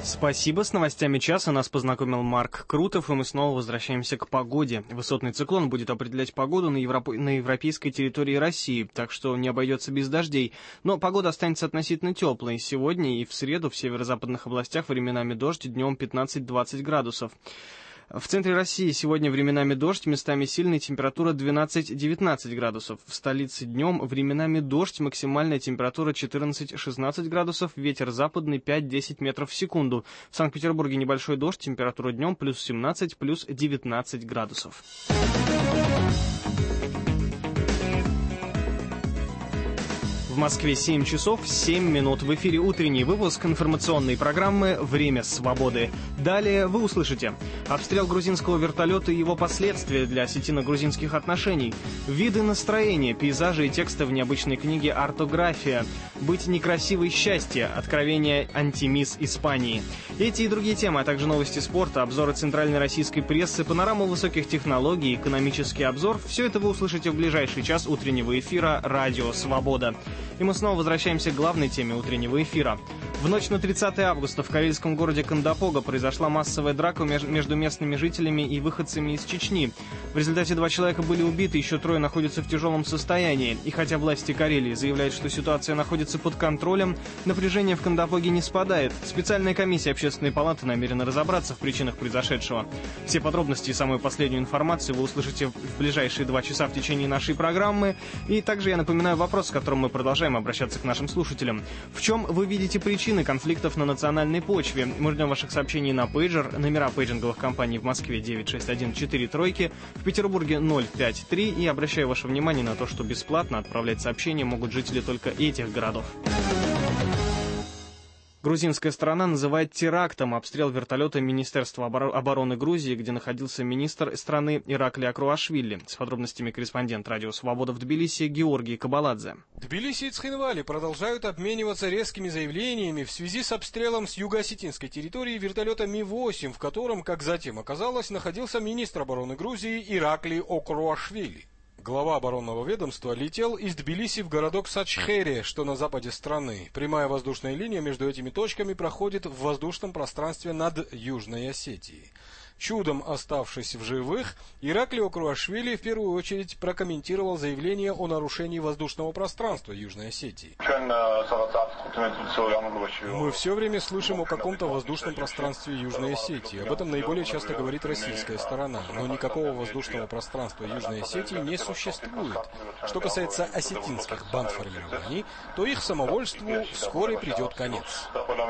Спасибо. С новостями часа нас познакомил Марк Крутов, и мы снова возвращаемся к погоде. Высотный циклон будет определять погоду на европейской территории России, так что не обойдется без дождей. Но погода останется относительно теплой. Сегодня и в среду в северо-западных областях временами дождь, днем 15-20 градусов. В центре России сегодня временами дождь, местами сильный, температура 12-19 градусов. В столице днем временами дождь, максимальная температура 14-16 градусов, ветер западный 5-10 метров в секунду. В Санкт-Петербурге небольшой дождь, температура днем плюс 17, плюс 19 градусов. В Москве 7 часов 7 минут. В эфире утренний выпуск информационной программы «Время свободы». Далее вы услышите: обстрел грузинского вертолета и его последствия для осетино-грузинских отношений, виды настроения, пейзажи и тексты в необычной книге «Артография», «Быть некрасивой счастье», откровение антимисс Испании. Эти и другие темы, а также новости спорта, обзоры центральной российской прессы, панорама высоких технологий, экономический обзор — все это вы услышите в ближайший час утреннего эфира «Радио Свобода». И мы снова возвращаемся к главной теме утреннего эфира. В ночь на 30 августа в карельском городе Кандапога произошла массовая драка между местными жителями и выходцами из Чечни. В результате 2 человека были убиты, еще 3 находятся в тяжелом состоянии. И хотя власти Карелии заявляют, что ситуация находится под контролем, напряжение в Кандапоге не спадает. Специальная комиссия Общественной палаты намерена разобраться в причинах произошедшего. Все подробности и самую последнюю информацию вы услышите в ближайшие 2 часа в течение нашей программы. И также я напоминаю вопрос, с которым мы продолжаем обращаться к нашим слушателям. В чем вы видите причины конфликтов на национальной почве? Мы ждем ваших сообщений на пейджер. Номера пейджинговых компаний в Москве 96143, в Петербурге 053. И обращаю ваше внимание на то, что бесплатно отправлять сообщения могут жители только этих городов. Грузинская сторона называет терактом обстрел вертолета Министерства обороны Грузии, где находился министр страны Иракли Акруашвили. С подробностями корреспондент «Радио Свобода» в Тбилиси Георгий Кабаладзе. Тбилиси и Цхинвали продолжают обмениваться резкими заявлениями в связи с обстрелом с юго-осетинской территории вертолета Ми-8, в котором, как затем оказалось, находился министр обороны Грузии Иракли Акруашвили. Глава оборонного ведомства летел из Тбилиси в городок Сачхери, что на западе страны. Прямая воздушная линия между этими точками проходит в воздушном пространстве над Южной Осетией. Чудом оставшись в живых, Иракли Акруашвили в первую очередь прокомментировал заявление о нарушении воздушного пространства Южной Осетии. Мы все время слышим о каком-то воздушном пространстве Южной Осетии. Об этом наиболее часто говорит российская сторона. Но никакого воздушного пространства Южной Осетии не существует. Что касается осетинских бандформирований, то их самовольству вскоре придет конец.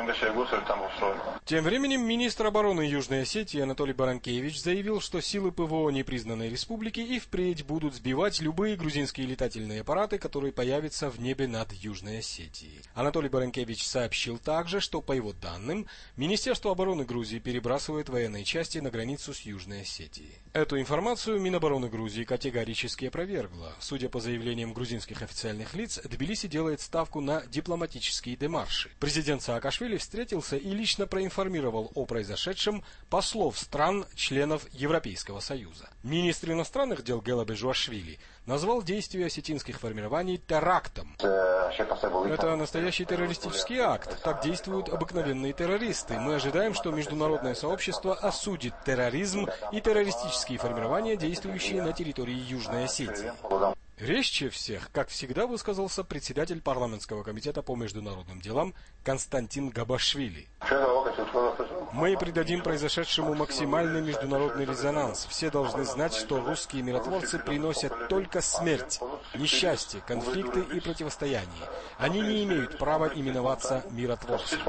Тем временем министр обороны Южной Осетии Анатолий Баранкевич заявил, что силы ПВО непризнанной республики и впредь будут сбивать любые грузинские летательные аппараты, которые появятся в небе над Южной Осетией. Анатолий Баранкевич сообщил также, что, по его данным, Министерство обороны Грузии перебрасывает военные части на границу с Южной Осетией. Эту информацию Минобороны Грузии категорически опровергло. Судя по заявлениям грузинских официальных лиц, Тбилиси делает ставку на дипломатические демарши. Президент Саакашвили встретился и лично проинформировал о произошедшем послов стран-членов Европейского Союза. Министр иностранных дел Гелабе Жуашвили назвал действия осетинских формирований терактом. Это настоящий террористический акт. Так действуют обыкновенные террористы. Мы ожидаем, что международное сообщество осудит терроризм и террористические формирования, действующие на территории Южной Осетии. Резче всех, как всегда, высказался председатель парламентского комитета по международным делам Константин Габашвили. Мы придадим произошедшему максимальный международный резонанс. Все должны знать, что русские миротворцы приносят только смерть, несчастье, конфликты и противостояние. Они не имеют права именоваться миротворцами.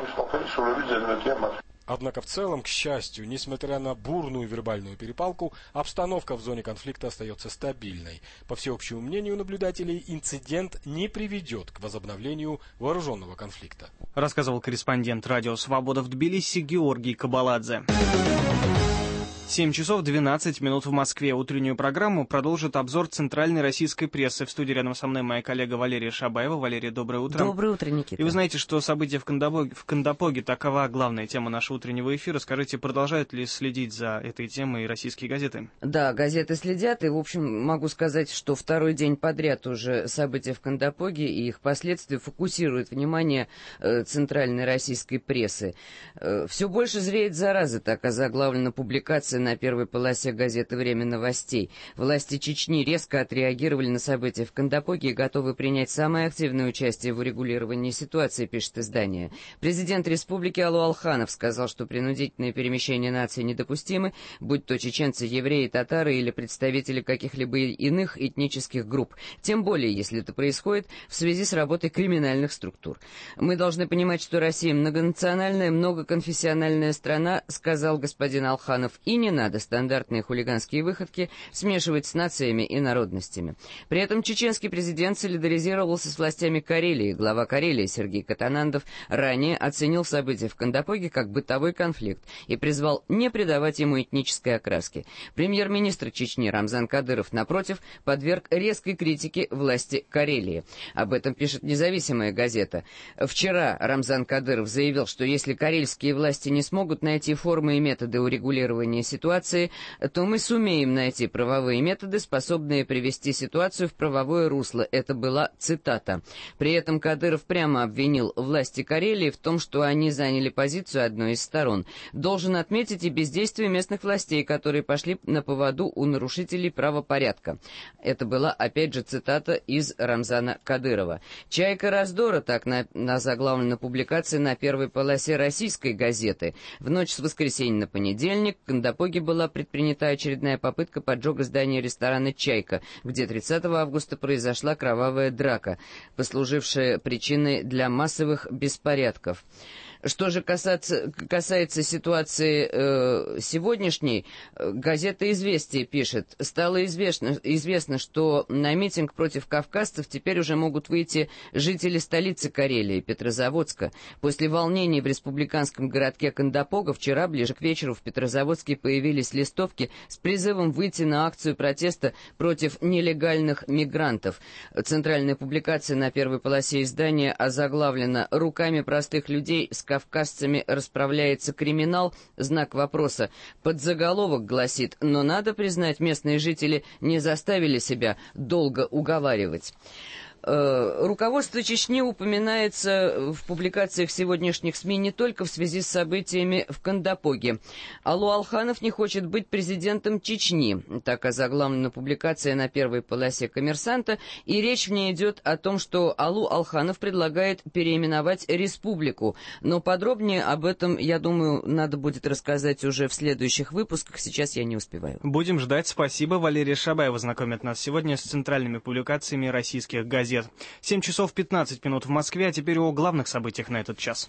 Однако в целом, к счастью, несмотря на бурную вербальную перепалку, обстановка в зоне конфликта остается стабильной. По всеобщему мнению наблюдателей, инцидент не приведет к возобновлению вооруженного конфликта. Рассказывал корреспондент «Радио Свобода» в Тбилиси Георгий Кабаладзе. 7 часов 12 минут в Москве. Утреннюю программу продолжит обзор центральной российской прессы. В студии рядом со мной моя коллега Валерия Шабаева. Валерия, доброе утро. Доброе утро, Никита. И вы знаете, что события в Кандапоге такова главная тема нашего утреннего эфира. Скажите, продолжают ли следить за этой темой российские газеты? Да, газеты следят, и, в общем, могу сказать, что второй день подряд уже события в Кандапоге и их последствия фокусируют внимание центральной российской прессы. Все больше зреет зараза, так озаглавлена публикация на первой полосе газеты «Время новостей». Власти Чечни резко отреагировали на события в Кандапоге и готовы принять самое активное участие в урегулировании ситуации, пишет издание. Президент республики Алу Алханов сказал, что принудительные перемещения нации недопустимы, будь то чеченцы, евреи, татары или представители каких-либо иных этнических групп. Тем более, если это происходит в связи с работой криминальных структур. Мы должны понимать, что Россия многонациональная, многоконфессиональная страна, сказал господин Алханов, и не надо стандартные хулиганские выходки смешивать с нациями и народностями. При этом чеченский президент солидаризировался с властями Карелии. Глава Карелии Сергей Катанандов ранее оценил события в Кандапоге как бытовой конфликт и призвал не придавать ему этнической окраски. Премьер-министр Чечни Рамзан Кадыров, напротив, подверг резкой критике власти Карелии. Об этом пишет независимая газета. Вчера Рамзан Кадыров заявил, что если карельские власти не смогут найти формы и методы урегулирования ситуации, то мы сумеем найти правовые методы, способные привести ситуацию в правовое русло. Это была цитата. При этом Кадыров прямо обвинил власти Карелии в том, что они заняли позицию одной из сторон. Должен отметить и бездействие местных властей, которые пошли на поводу у нарушителей правопорядка. Это была, опять же, цитата из Рамзана Кадырова. «Чайка раздора», так заглавлена публикация на первой полосе российской газеты. В ночь с воскресенья на понедельник в Кандапоге была предпринята очередная попытка поджога здания ресторана «Чайка», где 30 августа произошла кровавая драка, послужившая причиной для массовых беспорядков. Что же касается ситуации сегодняшней, газета «Известия» пишет, стало известно, что на митинг против кавказцев теперь уже могут выйти жители столицы Карелии, Петрозаводска. После волнений в республиканском городке Кандапога вчера, ближе к вечеру, в Петрозаводске появились листовки с призывом выйти на акцию протеста против нелегальных мигрантов. Центральная публикация на первой полосе издания озаглавлена «Руками простых людей с кавказцами расправляется криминал», знак вопроса. Подзаголовок гласит: «Но надо признать, местные жители не заставили себя долго уговаривать». Руководство Чечни упоминается в публикациях сегодняшних СМИ не только в связи с событиями в Кандапоге. Алу Алханов не хочет быть президентом Чечни. Так озаглавлена публикация на первой полосе «Коммерсанта», и речь в ней идет о том, что Алу Алханов предлагает переименовать республику. Но подробнее об этом, я думаю, надо будет рассказать уже в следующих выпусках. Сейчас я не успеваю. Будем ждать. Спасибо. Валерия Шабаева знакомит нас сегодня с центральными публикациями российских газет. 7 часов 15 минут в Москве, а теперь о главных событиях на этот час.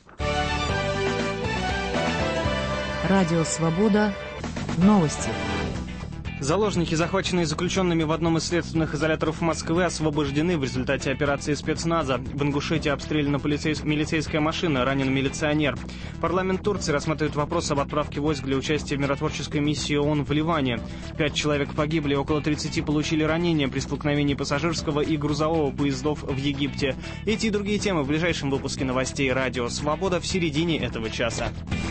Радио «Свобода». Новости. Заложники, захваченные заключенными в одном из следственных изоляторов Москвы, освобождены в результате операции спецназа. В Ингушетии обстреляна милицейская машина, ранен милиционер. Парламент Турции рассматривает вопрос об отправке войск для участия в миротворческой миссии ООН в Ливане. 5 человек погибли, около 30 получили ранения при столкновении пассажирского и грузового поездов в Египте. Эти и другие темы в ближайшем выпуске новостей «Радио Свобода» в середине этого часа.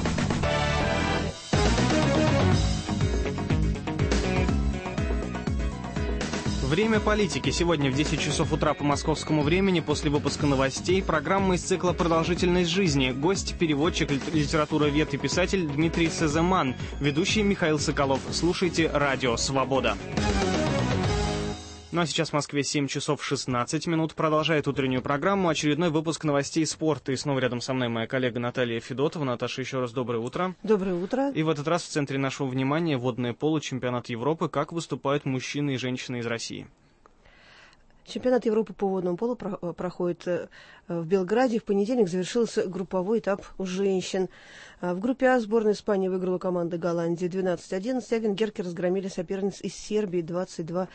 Время политики. Сегодня в 10 часов утра по московскому времени, после выпуска новостей, программа из цикла «Продолжительность жизни». Гость, переводчик, литературовед и писатель Дмитрий Сеземан. Ведущий Михаил Соколов. Слушайте «Радио Свобода». Ну а сейчас в Москве 7 часов 16 минут. Продолжает утреннюю программу очередной выпуск новостей спорта. И снова рядом со мной моя коллега Наталья Федотова. Наташа, еще раз доброе утро. Доброе утро. И в этот раз в центре нашего внимания водное поло, чемпионат Европы. Как выступают мужчины и женщины из России? Чемпионат Европы по водному полу проходит в Белграде. В понедельник завершился групповой этап у женщин. В группе А сборная Испании выиграла команда Голландии 12-11, а венгерки разгромили соперниц из Сербии 22-4.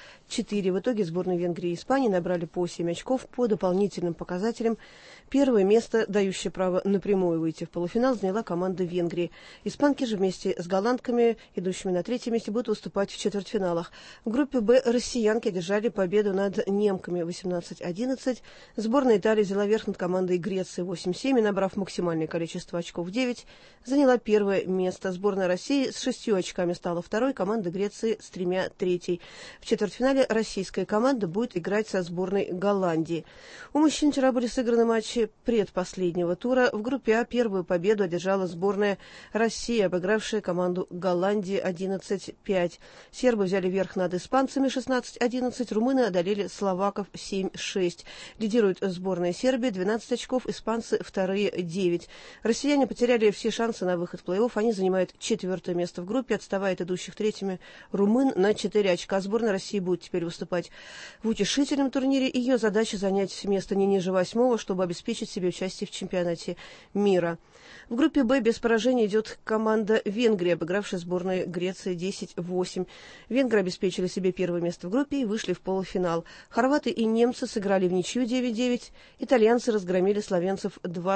В итоге сборные Венгрии и Испании набрали по 7 очков по дополнительным показателям. Первое место, дающее право напрямую выйти в полуфинал, заняла команда Венгрии. Испанки же вместе с голландками, идущими на третьем месте, будут выступать в четвертьфиналах. В группе Б россиянки одержали победу над немками 18-11. Сборная Италии взяла верх над командой Греции 8-7 и, набрав максимальное количество очков 9, заняла первое место. Сборная России с 6 очками стала второй, команда Греции с 3 третьей. В четвертьфинале российская команда будет играть со сборной Голландии. У мужчин вчера были сыграны матчи предпоследнего тура. В группе А первую победу одержала сборная России, обыгравшая команду Голландии 11-5. Сербы взяли верх над испанцами 16-11, румыны одолели словаков 7-6. Лидирует сборная Сербии 12 очков, испанцы вторые 9. Россияне потеряли все шансы на выход в плей-офф. Они занимают 4-е место в группе, отставая от идущих третьими румын на 4 очка. Сборная России будет теперь выступать в утешительном турнире. Ее задача занять место не ниже 8-го, чтобы обеспечить себе участие в чемпионате мира. В группе Б без поражения идет команда Венгрии, обыгравшая сборную Греции 10-8. Венгры обеспечили себе первое место в группе и вышли в полуфинал. Хорваты и немцы сыграли в ничью 9-9. Итальянцы разгромили словенцев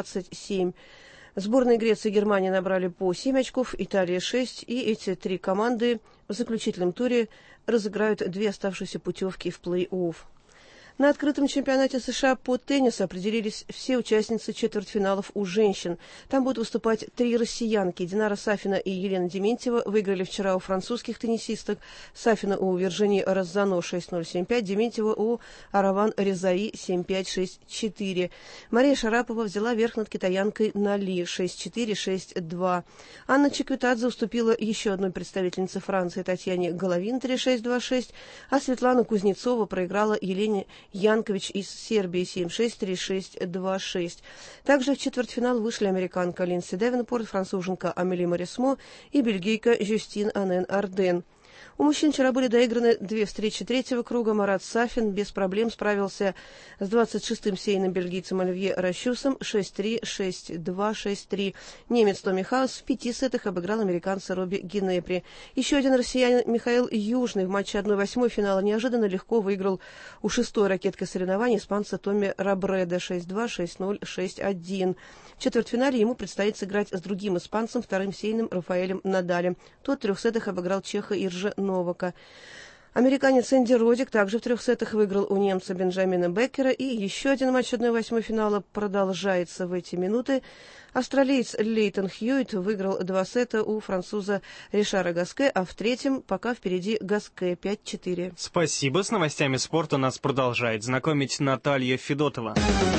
27. Сборные Греции и Германии набрали по 7 очков, Италия 6. И эти три команды в заключительном туре разыграют 2 оставшиеся путевки в плей-офф. На открытом чемпионате США по теннису определились все участницы четвертьфиналов у женщин. Там будут выступать 3 россиянки. Динара Сафина и Елена Дементьева выиграли вчера у французских теннисисток. Сафина у Виржинии Розано 6-0-7-5, Дементьева у Араван Резаи 7-5-6-4. Мария Шарапова взяла верх над китаянкой Нали 6-4-6-2. Анна Чиквитадзе уступила еще одной представительнице Франции Татьяне Головин 3-6-2-6, а Светлана Кузнецова проиграла Елене Янкович из Сербии 7-6, 3-6, 2-6. Также в четвертьфинал вышли американка Линдси Девенпорт, француженка Амели Морисмо и бельгийка Жюстин Анен Арден. У мужчин вчера были доиграны 2 встречи третьего круга. Марат Сафин без проблем справился с 26-м сейным бельгийцем Оливье Рощусом 6-3, 6-2, 6-3. Немец Томми Хаус в 5 сетах обыграл американца Робби Гинепри. Еще один россиянин Михаил Южный в матче 1/8 финала неожиданно легко выиграл у 6-й ракеткой соревнований испанца Томми Робреда 6-2, 6-0, 6-1. В четвертьфинале ему предстоит сыграть с другим испанцем, вторым сейным Рафаэлем Надалем. Тот в 3 сетах обыграл чеха Иржа Новака. Американец Энди Родик также в 3 сетах выиграл у немца Бенджамина Беккера. И еще один матч 1/8 финала продолжается в эти минуты. Австралиец Лейтон Хьюитт выиграл 2 сета у француза Ришара Гаске, а в третьем пока впереди Гаске 5-4. Спасибо. С новостями спорта нас продолжает знакомить Наталья Федотова.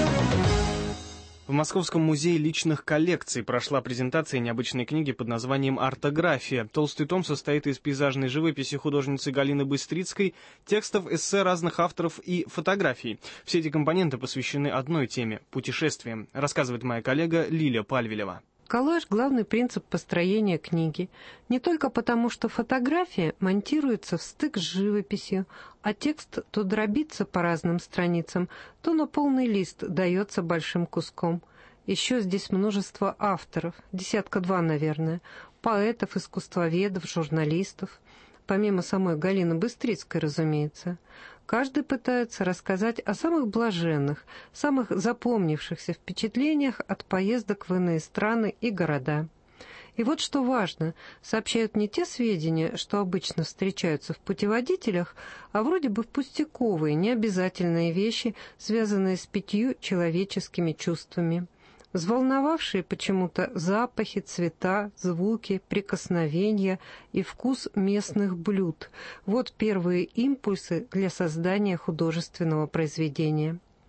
В Московском музее личных коллекций прошла презентация необычной книги под названием «Ортография». Толстый том состоит из пейзажной живописи художницы Галины Быстрицкой, текстов, эссе разных авторов и фотографий. Все эти компоненты посвящены одной теме – путешествиям, рассказывает моя коллега Лиля Пальвелева. Коллаж – главный принцип построения книги. Не только потому, что фотография монтируется в стык с живописью, а текст то дробится по разным страницам, то на полный лист дается большим куском. Еще здесь множество авторов, 10-2, наверное, поэтов, искусствоведов, журналистов. Помимо самой Галины Быстрицкой, разумеется. Каждый пытается рассказать о самых блаженных, самых запомнившихся впечатлениях от поездок в иные страны и города. И вот что важно, сообщают не те сведения, что обычно встречаются в путеводителях, а вроде бы пустяковые, необязательные вещи, связанные с 5 человеческими чувствами. Взволновавшие почему-то запахи, цвета, звуки, прикосновения и вкус местных блюд. Вот первые импульсы для создания художественного произведения.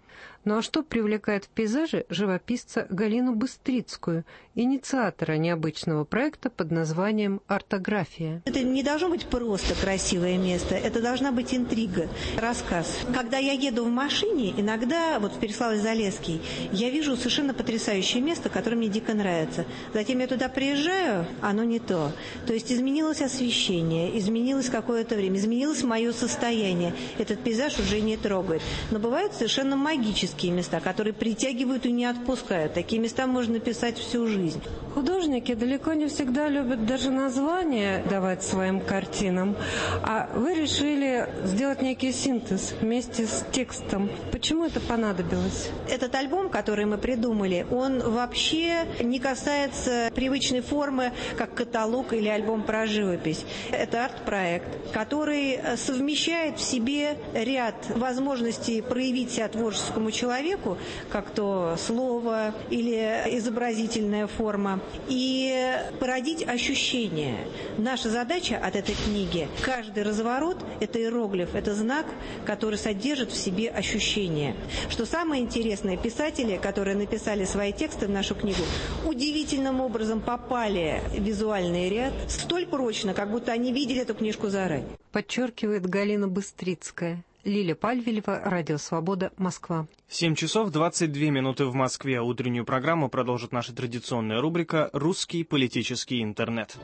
Ну а что привлекает в пейзаже живописца Галину Быстрицкую, инициатора необычного проекта под названием «Артография»? Это не должно быть просто красивое место, это должна быть интрига, рассказ. Когда я еду в машине, иногда, вот в Переславль-Залесский, я вижу совершенно потрясающее место, которое мне дико нравится. Затем я туда приезжаю, оно не то. То есть изменилось освещение, изменилось какое-то время, изменилось мое состояние. Этот пейзаж уже не трогает. Но бывают совершенно магические места, которые притягивают и не отпускают. Такие места можно писать всю жизнь. Художники далеко не всегда любят даже названия давать своим картинам. А вы решили сделать некий синтез вместе с текстом. Почему это понадобилось? Этот альбом, который мы придумали, он вообще не касается привычной формы, как каталог или альбом про живопись. Это арт-проект, который совмещает в себе ряд возможностей проявить себя творческому человеку, как то слово или изобразительная форма, и породить ощущения. Наша задача от этой книги – каждый разворот – это иероглиф, это знак, который содержит в себе ощущения. Что самое интересное, писатели, которые написали свои тексты в нашу книгу, удивительным образом попали в визуальный ряд столь прочно, как будто они видели эту книжку заранее. Подчеркивает Галина Быстрицкая. Лиля Пальвелева, Радио Свобода, Москва. 7 часов 22 минуты в Москве. Утреннюю программу продолжит наша традиционная рубрика «Русский политический интернет».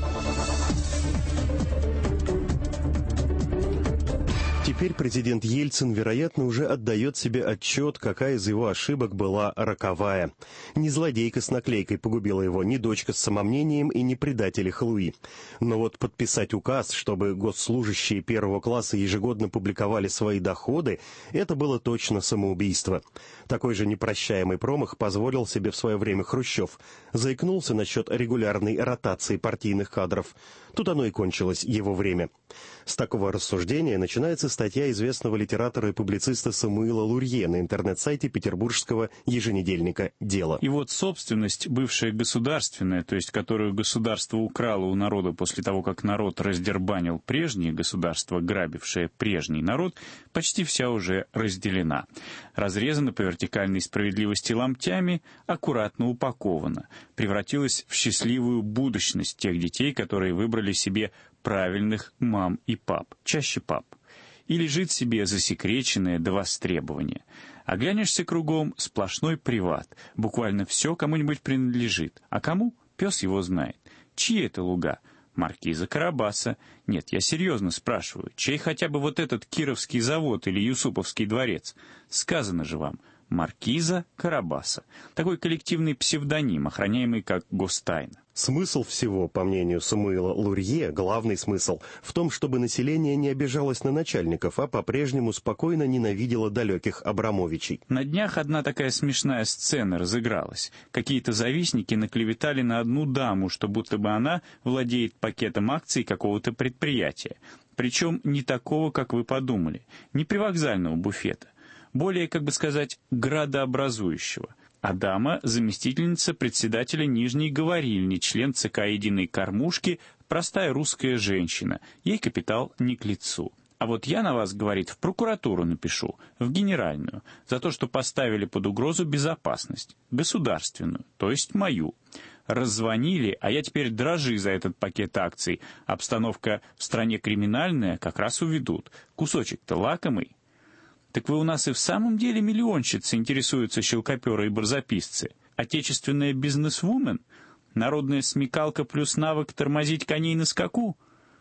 Теперь президент Ельцин, вероятно, уже отдает себе отчет, какая из его ошибок была роковая. Не злодейка с наклейкой погубила его, не дочка с самомнением и не предатели Халуи. Но вот подписать указ, чтобы госслужащие первого класса ежегодно публиковали свои доходы, это было точно самоубийство. Такой же непрощаемый промах позволил себе в свое время Хрущев. Заикнулся насчет регулярной ротации партийных кадров. Тут оно и кончилось, его время. С такого рассуждения начинается статья известного литератора и публициста Самуила Лурье на интернет-сайте петербургского еженедельника «Дело». И вот собственность, бывшая государственная, то есть которую государство украло у народа после того, как народ раздербанил прежнее государство, грабившее прежний народ, почти вся уже разделена. Разрезана по вертикальной справедливости ломтями, аккуратно упакована. Превратилась в счастливую будущность тех детей, которые выбрали себе правильных мам и пап, чаще пап. И лежит себе засекреченное до востребования. Оглянешься кругом — сплошной приват. Буквально все кому-нибудь принадлежит. А кому? Пес его знает. Чьи это луга? Маркиза Карабаса. Нет, я серьезно спрашиваю, чей хотя бы вот этот Кировский завод или Юсуповский дворец? Сказано же вам, Маркиза Карабаса. Такой коллективный псевдоним, охраняемый как гостайна. Смысл всего, по мнению Самуила Лурье, главный смысл в том, чтобы население не обижалось на начальников, а по-прежнему спокойно ненавидело далеких Абрамовичей. На днях одна такая смешная сцена разыгралась. Какие-то завистники наклеветали на одну даму, что будто бы она владеет пакетом акций какого-то предприятия. Причем не такого, как вы подумали, не привокзального буфета. Более, как бы сказать, градообразующего. А дама — заместительница председателя Нижней говорильни, член ЦК «Единой кормушки», простая русская женщина. Ей капитал не к лицу. А вот я на вас, говорит, в прокуратуру напишу, в генеральную, за то, что поставили под угрозу безопасность, государственную, то есть мою. Раззвонили, а я теперь дрожи за этот пакет акций. Обстановка в стране криминальная, как раз уведут. Кусочек-то лакомый. Так вы у нас и в самом деле миллионщицы, интересуются щелкоперы и барзаписцы. Отечественная бизнесвумен? Народная смекалка плюс навык тормозить коней на скаку?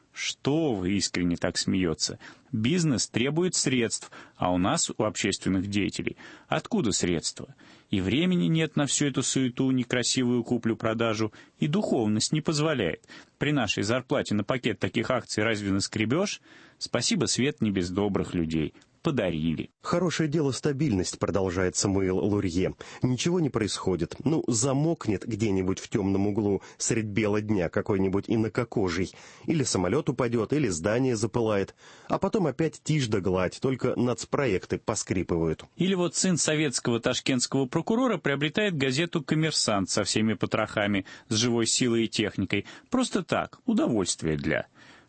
Что вы, искренне так смеется. Бизнес требует средств, а у нас, у общественных деятелей, откуда средства? И времени нет на всю эту суету, некрасивую куплю-продажу, и духовность не позволяет. При нашей зарплате на пакет таких акций разве наскребешь? Спасибо, свет не без добрых людей. Подарили. Хорошее дело стабильность, продолжает Самуил Лурье. Ничего не происходит. Замокнет где-нибудь в темном углу средь бела дня какой-нибудь инококожий. Или самолет упадет, или здание запылает. А потом опять тишь да гладь, только нацпроекты поскрипывают. Или вот сын советского ташкентского прокурора приобретает газету «Коммерсант» со всеми потрохами, с живой силой и техникой. Просто так, удовольствие для...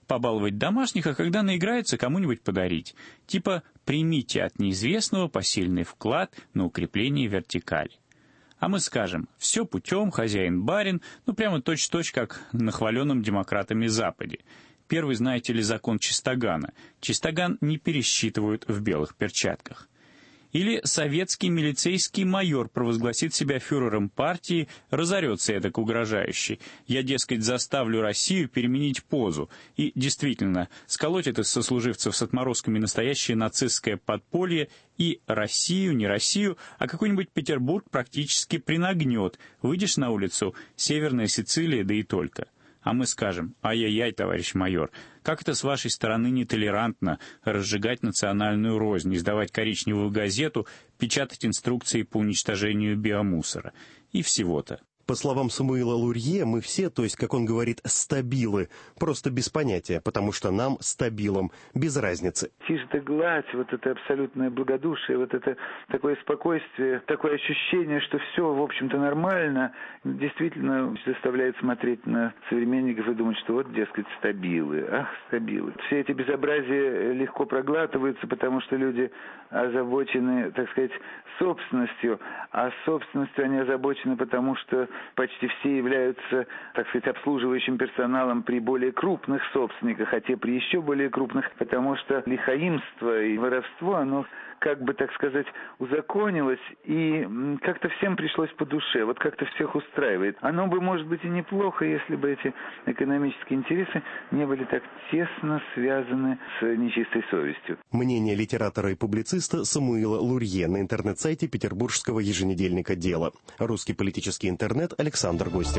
побаловать домашних, а когда наиграются, кому-нибудь подарить. Типа «примите от неизвестного посильный вклад на укрепление вертикали». А мы скажем «все путем, хозяин-барин», прямо точь-в-точь, как на хваленном демократами Западе. Первый, знаете ли, закон Чистогана. Чистоган не пересчитывают в белых перчатках. Или советский милицейский майор провозгласит себя фюрером партии, разорется эдак угрожающий. Я, дескать, заставлю Россию переменить позу. И действительно, сколоть это сослуживцев с отморозками настоящее нацистское подполье, и Россию, не Россию, а какой-нибудь Петербург практически принагнет. Выйдешь на улицу, Северная Сицилия, да и только. А мы скажем: ай-яй-яй, товарищ майор, как это с вашей стороны нетолерантно разжигать национальную рознь, издавать коричневую газету, печатать инструкции по уничтожению биомусора. И всего-то. По словам Самуила Лурье, мы все, то есть, как он говорит, стабилы, просто без понятия, потому что нам, стабилам, без разницы. Чистая гладь, вот это абсолютное благодушие, вот это такое спокойствие, такое ощущение, что все, в общем-то, нормально, действительно заставляет смотреть на современников и думать, что вот, дескать, стабилы, ах, стабилы. Все эти безобразия легко проглатываются, потому что люди озабочены, так сказать, собственностью, а собственностью они озабочены, потому что почти все являются, так сказать, обслуживающим персоналом при более крупных собственниках, а те при еще более крупных, потому что лихаимство и воровство, оно, как бы, так сказать, узаконилось, и как-то всем пришлось по душе, вот как-то всех устраивает. Оно бы, может быть, и неплохо, если бы эти экономические интересы не были так тесно связаны с нечистой совестью. Мнение литератора и публициста Самуила Лурье на интернет-сайте петербургского еженедельника «Дело». Русский политический интернет, Александр Гостев.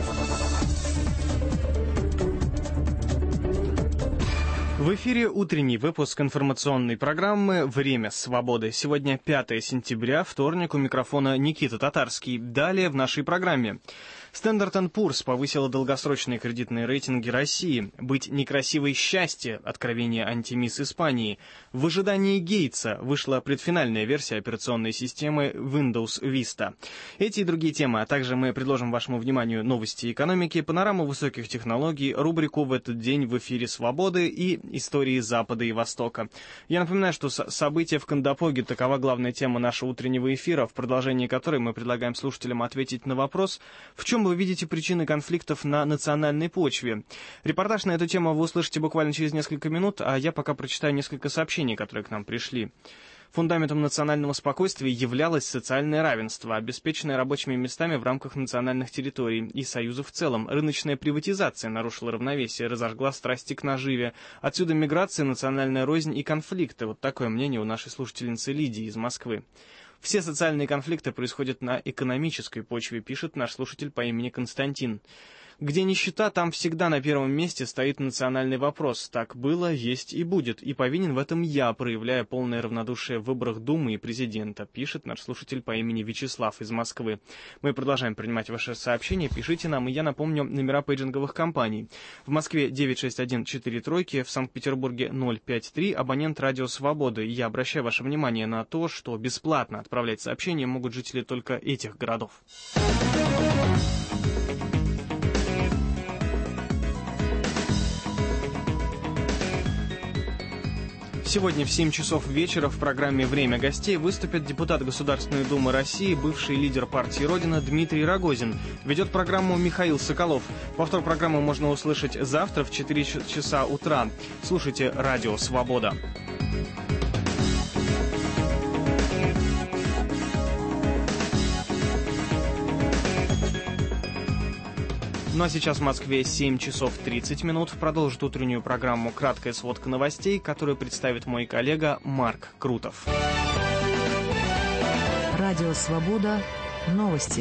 В эфире утренний выпуск информационной программы «Время свободы». Сегодня 5 сентября, вторник, у микрофона Никита Татарский. Далее в нашей программе. Standard & Poor's повысила долгосрочные кредитные рейтинги России. Быть некрасивой счастье. Откровение антимисс Испании. В ожидании Гейтса вышла предфинальная версия операционной системы Windows Vista. Эти и другие темы, а также мы предложим вашему вниманию новости экономики, панораму высоких технологий, рубрику «В этот день в эфире свободы» и истории Запада и Востока. Я напоминаю, что события в Кандапоге — такова главная тема нашего утреннего эфира, в продолжении которой мы предлагаем слушателям ответить на вопрос, в чем вы видите причины конфликтов на национальной почве. Репортаж на эту тему вы услышите буквально через несколько минут, а я пока прочитаю несколько сообщений, которые к нам пришли. Фундаментом национального спокойствия являлось социальное равенство, обеспеченное рабочими местами в рамках национальных территорий и союза в целом. Рыночная приватизация нарушила равновесие, разожгла страсти к наживе. Отсюда миграция, национальная рознь и конфликты. Вот такое мнение у нашей слушательницы Лидии из Москвы. Все социальные конфликты происходят на экономической почве, пишет наш слушатель по имени Константин. Где нищета, там всегда на первом месте стоит национальный вопрос. Так было, есть и будет. И повинен в этом я, проявляя полное равнодушие в выборах Думы и президента, пишет наш слушатель по имени Вячеслав из Москвы. Мы продолжаем принимать ваши сообщения. Пишите нам, и я напомню номера пейджинговых компаний. В Москве 961-43, в Санкт-Петербурге 053, абонент Радио Свободы. И я обращаю ваше внимание на то, что бесплатно отправлять сообщения могут жители только этих городов. Сегодня в 7 часов вечера в программе «Время гостей» выступит депутат Государственной Думы России, бывший лидер партии «Родина» Дмитрий Рогозин. Ведет программу Михаил Соколов. Повтор программы можно услышать завтра в 4 часа утра. Слушайте «Радио Свобода». Ну а сейчас в Москве 7 часов 30 минут. Продолжит утреннюю программу «Краткая сводка новостей», которую представит мой коллега Марк Крутов. Радио «Свобода». Новости.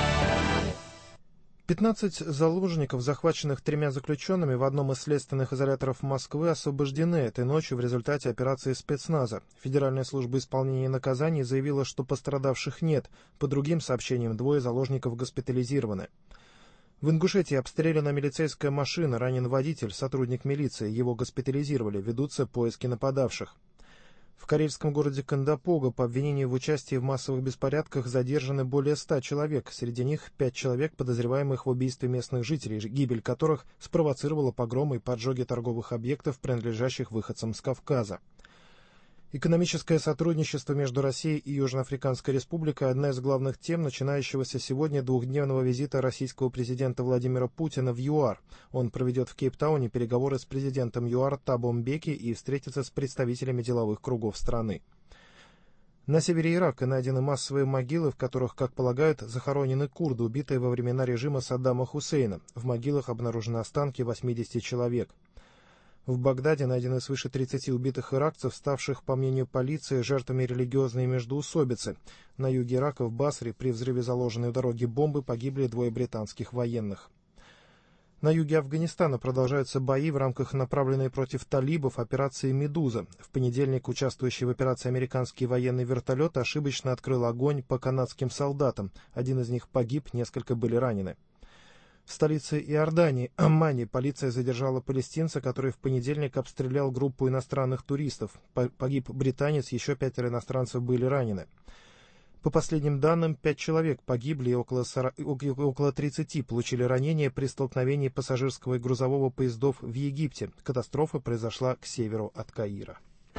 15 заложников, захваченных 3 заключенными в одном из следственных изоляторов Москвы, освобождены этой ночью в результате операции спецназа. Федеральная служба исполнения наказаний заявила, что пострадавших нет. По другим сообщениям, 2 заложников госпитализированы. В Ингушетии обстреляна милицейская машина, ранен водитель, сотрудник милиции. Его госпитализировали, ведутся поиски нападавших. В карельском городе Кандапога по обвинению в участии в массовых беспорядках задержаны более 100 человек. Среди них 5 человек, подозреваемых в убийстве местных жителей, гибель которых спровоцировала погромы и поджоги торговых объектов, принадлежащих выходцам с Кавказа. Экономическое сотрудничество между Россией и Южноафриканской Республикой – одна из главных тем начинающегося сегодня двухдневного визита российского президента Владимира Путина в ЮАР. Он проведет в Кейптауне переговоры с президентом ЮАР Табом Мбеки и встретится с представителями деловых кругов страны. На севере Ирака найдены массовые могилы, в которых, как полагают, захоронены курды, убитые во времена режима Саддама Хусейна. В могилах обнаружены останки 80 человек. В Багдаде найдены свыше 30 убитых иракцев, ставших, по мнению полиции, жертвами религиозной междоусобицы. На юге Ирака, в Басре, при взрыве заложенной у дороги бомбы погибли 2 британских военных. На юге Афганистана продолжаются бои в рамках направленной против талибов операции «Медуза». В понедельник участвующий в операции американский военный вертолет ошибочно открыл огонь по канадским солдатам. Один из них погиб, несколько были ранены. В столице Иордании, Аммане, полиция задержала палестинца, который в понедельник обстрелял группу иностранных туристов. Погиб британец, еще 5 иностранцев были ранены. По последним данным, 5 человек погибли и около 30 получили ранения при столкновении пассажирского и грузового поездов в Египте. Катастрофа произошла к северу от Каира.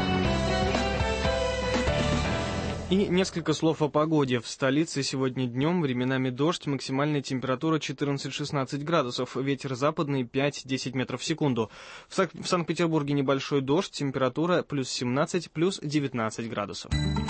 И несколько слов о погоде. В столице сегодня днем временами дождь, максимальная температура 14-16 градусов, ветер западный 5-10 метров в секунду. В Санкт-Петербурге небольшой дождь, температура плюс 17, плюс 19 градусов.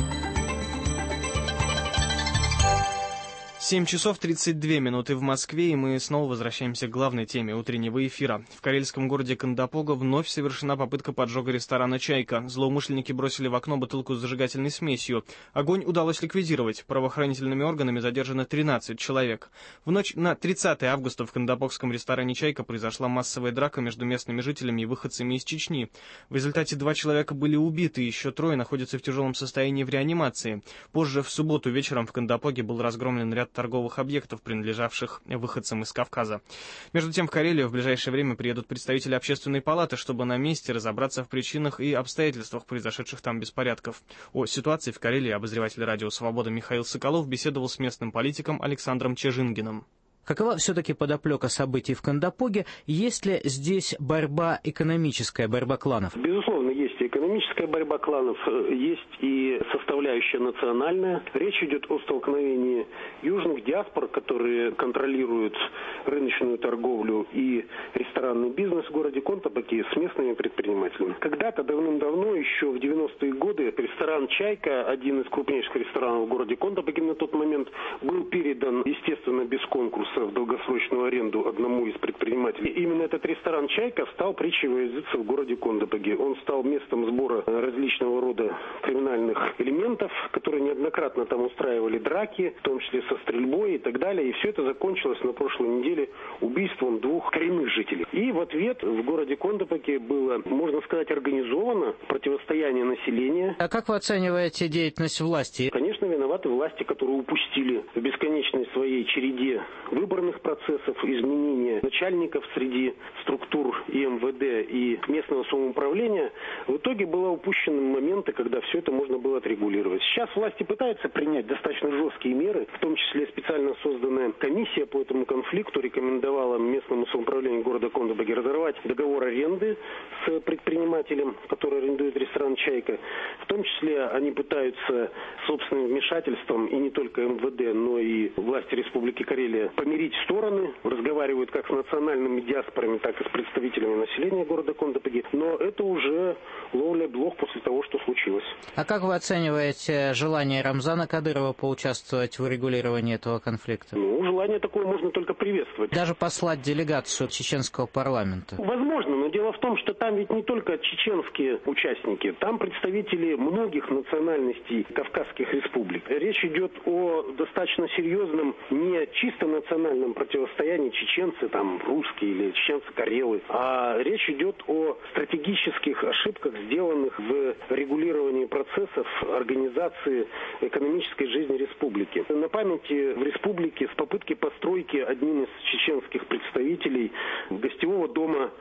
7 часов 32 минуты в Москве, и мы снова возвращаемся к главной теме утреннего эфира. В карельском городе Кандапога вновь совершена попытка поджога ресторана «Чайка». Злоумышленники бросили в окно бутылку с зажигательной смесью. Огонь удалось ликвидировать. Правоохранительными органами задержано 13 человек. В ночь на 30 августа в кандапогском ресторане «Чайка» произошла массовая драка между местными жителями и выходцами из Чечни. В результате 2 человека были убиты, еще 3 находятся в тяжелом состоянии в реанимации. Позже, в субботу вечером, в Кандапоге был разгромлен ряд торговых объектов, принадлежавших выходцам из Кавказа. Между тем, в Карелию в ближайшее время приедут представители Общественной палаты, чтобы на месте разобраться в причинах и обстоятельствах произошедших там беспорядков. О ситуации в Карелии обозреватель радио «Свобода» Михаил Соколов беседовал с местным политиком Александром Чежингиным. Какова все-таки подоплека событий в Кандапоге? Есть ли здесь борьба экономическая, борьба кланов? Безусловно, есть и экономическая борьба кланов, есть и составляющая национальная. Речь идет о столкновении южных диаспор, которые контролируют рыночную торговлю и ресторанный бизнес в городе Кандапоге с местными предпринимателями. Когда-то давным-давно, еще в 90-е годы, ресторан «Чайка», один из крупнейших ресторанов в городе Кандапоге на тот момент, был передан, естественно, без конкурса в долгосрочную аренду одному из предпринимателей. Именно этот ресторан «Чайка» стал притчей во языце в городе Кандапоге. Он стал местом сбора различного рода криминальных элементов, которые неоднократно там устраивали драки, в том числе со стрельбой и так далее. И все это закончилось на прошлой неделе убийством 2 коренных жителей. И в ответ в городе Кандапоге было, можно сказать, организовано противостояние населения. А как вы оцениваете деятельность власти? Конечно, виноваты власти, которые упустили в бесконечной своей череде выборных процессов, изменения начальников среди структур и МВД, и местного самоуправления. В итоге было упущены моменты, когда все это можно было отрегулировать. Сейчас власти пытаются принять достаточно жесткие меры, в том числе специально созданная комиссия по этому конфликту рекомендовала местному самоуправлению города Кандапоги разорвать договор аренды с предпринимателем, который арендует ресторан «Чайка». В том числе они пытаются собственным вмешательством, и не только МВД, но и власти Республики Карелия, помирить стороны, разговаривают как с национальными диаспорами, так и с представителями населения города Кандапоги. Но это уже ловля блох после того, что случилось. А как вы оцениваете желание Рамзана Кадырова поучаствовать в урегулировании этого конфликта? Желание такое можно только приветствовать. Даже послать делегацию чеченского парламента? Возможно, но дело в том, что там ведь не только чеченские участники, там представители многих национальностей Кавказских республик. Речь идет о достаточно серьезном, не чисто национальном противостоянии чеченцы, там, русские или чеченцы-карелы, а речь идет о стратегических ошибках, сделанных в регулировании процессов организации экономической жизни республики. На памяти в республике с попытки постройки одним из чеченских представителей гостевого дома прямо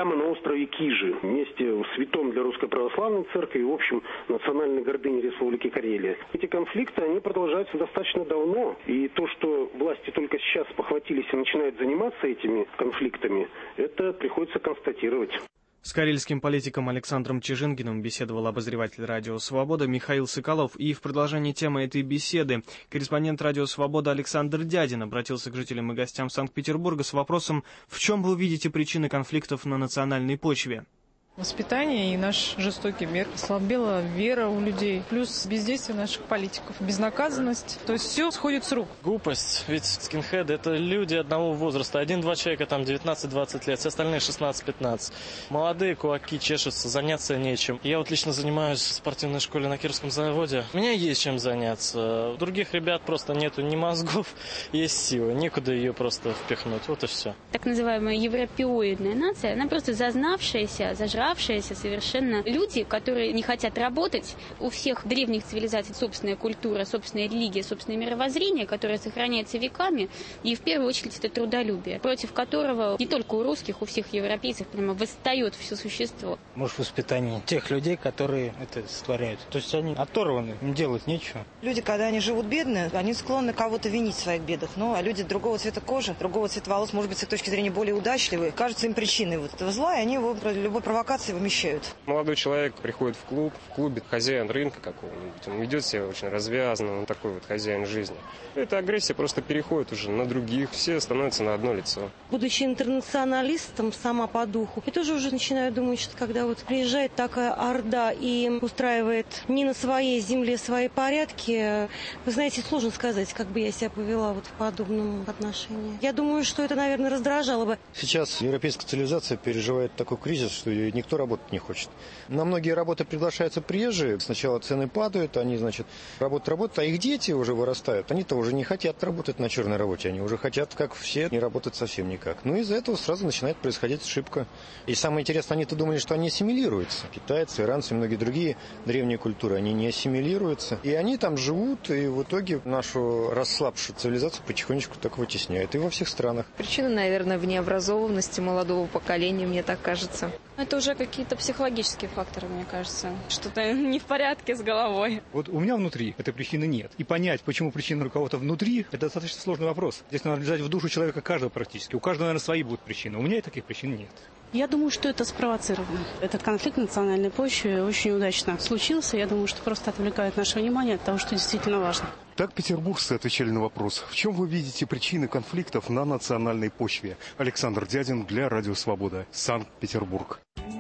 прямо на острове Кижи, месте святом для Русской Православной Церкви и, в общем, национальной гордыни Республики Карелия. Эти конфликты, они продолжаются достаточно давно, и то, что власти только сейчас похватились и начинают заниматься этими конфликтами, это приходится констатировать. С карельским политиком Александром Чижингиным беседовал обозреватель «Радио Свобода» Михаил Соколов. И в продолжении темы этой беседы корреспондент «Радио Свобода» Александр Дядин обратился к жителям и гостям Санкт-Петербурга с вопросом: в чем вы видите причины конфликтов на национальной почве? Воспитание и наш жестокий мир. Слабела вера у людей. Плюс бездействие наших политиков. Безнаказанность. То есть все сходит с рук. Глупость. Ведь скинхеды — это люди одного возраста. Один-два человека там 19-20 лет, все остальные 16-15. Молодые кулаки чешутся, заняться нечем. Я вот лично занимаюсь в спортивной школе на Кировском заводе. У меня есть чем заняться. У других ребят просто нету ни мозгов, есть силы. Некуда ее просто впихнуть. Вот и все. Так называемая европеоидная нация, она просто зазнавшаяся, зажравшаяся совершенно люди, которые не хотят работать. У всех древних цивилизаций собственная культура, собственная религия, собственное мировоззрение, которое сохраняется веками, и в первую очередь это трудолюбие, против которого не только у русских, у всех европейцев прямо восстает все существо. Может, воспитание тех людей, которые это сотворяют. То есть они оторваны, им делать нечего. Люди, когда они живут бедные, они склонны кого-то винить в своих бедах. Ну, а люди другого цвета кожи, другого цвета волос, может быть, с точки зрения более удачливые, кажутся им причиной вот этого зла, и они его любой провокации вымещают. Молодой человек приходит в клуб, в клубе хозяин рынка какого-нибудь, он ведет себя очень развязанно, он такой вот хозяин жизни. Эта агрессия просто переходит уже на других, все становятся на одно лицо. Будучи интернационалистом сама по духу, я тоже уже начинаю думать, что когда вот приезжает такая орда и устраивает не на своей земле свои порядки, вы знаете, сложно сказать, как бы я себя повела вот в подобном отношении. Я думаю, что это, наверное, раздражало бы. Сейчас европейская цивилизация переживает такой кризис, что никто работать не хочет. На многие работы приглашаются приезжие. Сначала цены падают, они, значит, работают, а их дети уже вырастают. Они-то уже не хотят работать на черной работе. Они уже хотят, как все, не работать совсем никак. Ну, из-за этого сразу начинает происходить ошибка. И самое интересное, они-то думали, что они ассимилируются. Китайцы, иранцы и многие другие древние культуры, они не ассимилируются. И они там живут, и в итоге нашу расслабшую цивилизацию потихонечку так вытесняют. И во всех странах. Причина, наверное, в необразованности молодого поколения, мне так кажется. Это уже какие-то психологические факторы, мне кажется. Что-то не в порядке с головой. Вот у меня внутри этой причины нет. И понять, почему причина у кого-то внутри, это достаточно сложный вопрос. Здесь надо влезать в душу человека каждого практически. У каждого, наверное, свои будут причины. У меня и таких причин нет. Я думаю, что это спровоцировано. Этот конфликт на национальной почве очень удачно случился. Я думаю, что просто отвлекает наше внимание от того, что действительно важно. Так петербуржцы отвечали на вопрос, в чем вы видите причины конфликтов на национальной почве. Александр Дядин для Радио Свобода, Санкт-Петербург.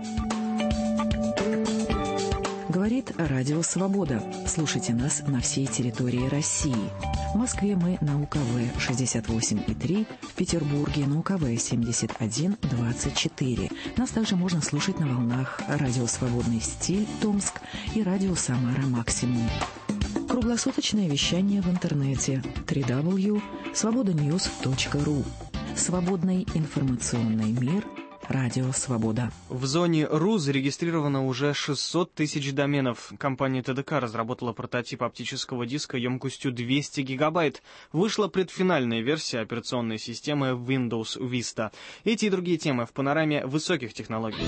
Говорит Радио Свобода. Слушайте нас на всей территории России. В Москве мы на УКВ 68,3, в Петербурге на УКВ 71,24. Нас также можно слушать на волнах Радио Свободный стиль Томск и Радио Самара Максимум. Круглосуточное вещание в интернете www.svobodanews.ru. Свободный информационный мир. Радио Свобода. В зоне РУ зарегистрировано уже 600 тысяч доменов. Компания ТДК разработала прототип оптического диска емкостью 200 гигабайт. Вышла предфинальная версия операционной системы Windows Vista. Эти и другие темы в панораме высоких технологий.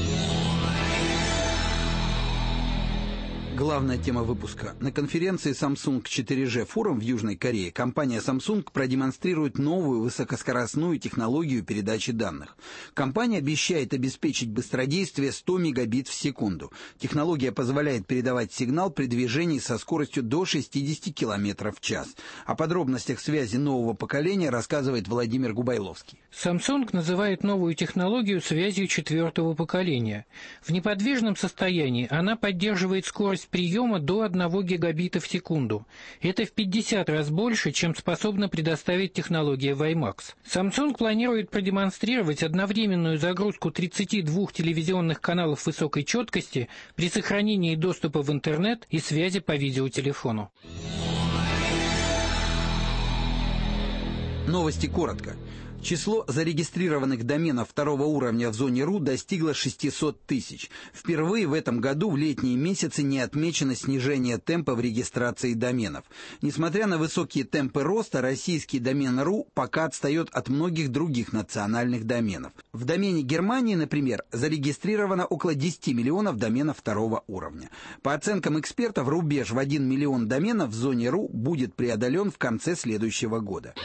Главная тема выпуска. На конференции Samsung 4G Forum в Южной Корее компания Samsung продемонстрирует новую высокоскоростную технологию передачи данных. Компания обещает обеспечить быстродействие 100 мегабит в секунду. Технология позволяет передавать сигнал при движении со скоростью до 60 км в час. О подробностях связи нового поколения рассказывает Владимир Губайловский. Samsung называет новую технологию связью 4-го поколения. В неподвижном состоянии она поддерживает скорость приема до 1 гигабита в секунду. Это в 50 раз больше, чем способна предоставить технология WiMAX. Samsung планирует продемонстрировать одновременную загрузку 32 телевизионных каналов высокой четкости при сохранении доступа в интернет и связи по видеотелефону. Новости коротко. Число зарегистрированных доменов второго уровня в зоне РУ достигло 600 тысяч. Впервые в этом году в летние месяцы не отмечено снижение темпа в регистрации доменов. Несмотря на высокие темпы роста, российский домен РУ пока отстает от многих других национальных доменов. В домене Германии, например, зарегистрировано около 10 миллионов доменов второго уровня. По оценкам экспертов, рубеж в 1 миллион доменов в зоне РУ будет преодолен в конце следующего года.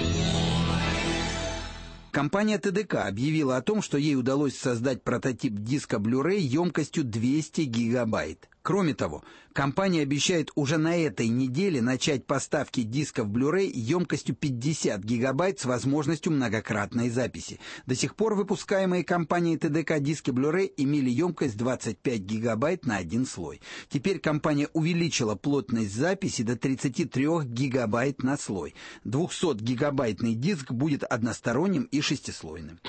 Компания ТДК объявила о том, что ей удалось создать прототип диска Blu-ray емкостью 200 гигабайт. Кроме того, компания обещает уже на этой неделе начать поставки дисков Blu-ray емкостью 50 гигабайт с возможностью многократной записи. До сих пор выпускаемые компанией ТДК диски Blu-ray имели емкость 25 гигабайт на один слой. Теперь компания увеличила плотность записи до 33 гигабайт на слой. 200-гигабайтный диск будет односторонним и шестислойным.